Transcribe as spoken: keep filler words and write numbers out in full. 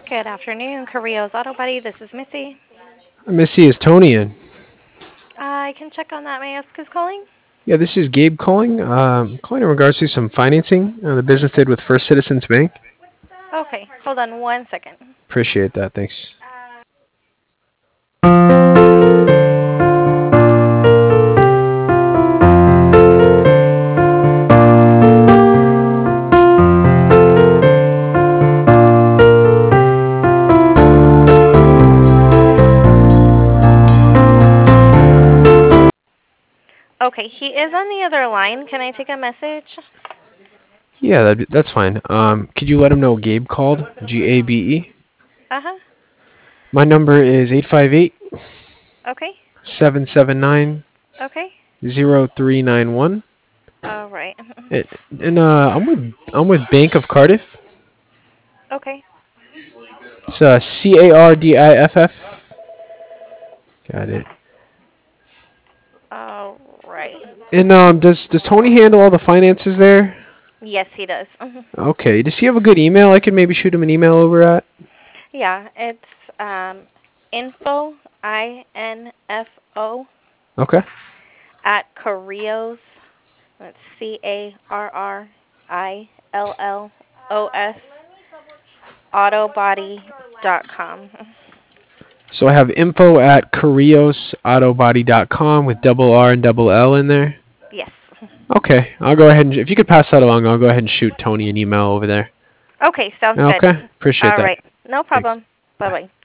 Good afternoon, Carrillo's Auto Body. This is Missy. Missy, is Tony in? I can check on that. May I ask who's calling? Yeah, this is Gabe calling. Um, calling in regards to some financing uh, the business did with First Citizens Bank. Okay, hold on one second. Appreciate that. Thanks. Okay, he is on the other line. Can I take a message? Yeah, that'd be, that's fine. Um, could you let him know Gabe called? G A B E. Uh huh. My number is eight five eight, Okay. seven seven nine, Okay. zero three nine one. All right. And and, uh, I'm with I'm with Bank of Cardiff. Okay. It's uh, C A R D I F F. Got it. All right. And um, does does Tony handle all the finances there? Yes, he does. Mhm. Okay. Does he have a good email? I could maybe shoot him an email over at. Yeah, it's um, info, I N F O, Okay. at Carrillos. That's C A R R I L L O S, autobody dot com. So I have info at carrillos auto body dot com with double R and double L in there. Yes. Okay, I'll go ahead and if you could pass that along, I'll go ahead and shoot Tony an email over there. Okay, sounds good. Okay, appreciate All that. right. No Thanks. problem. Bye Bye. bye.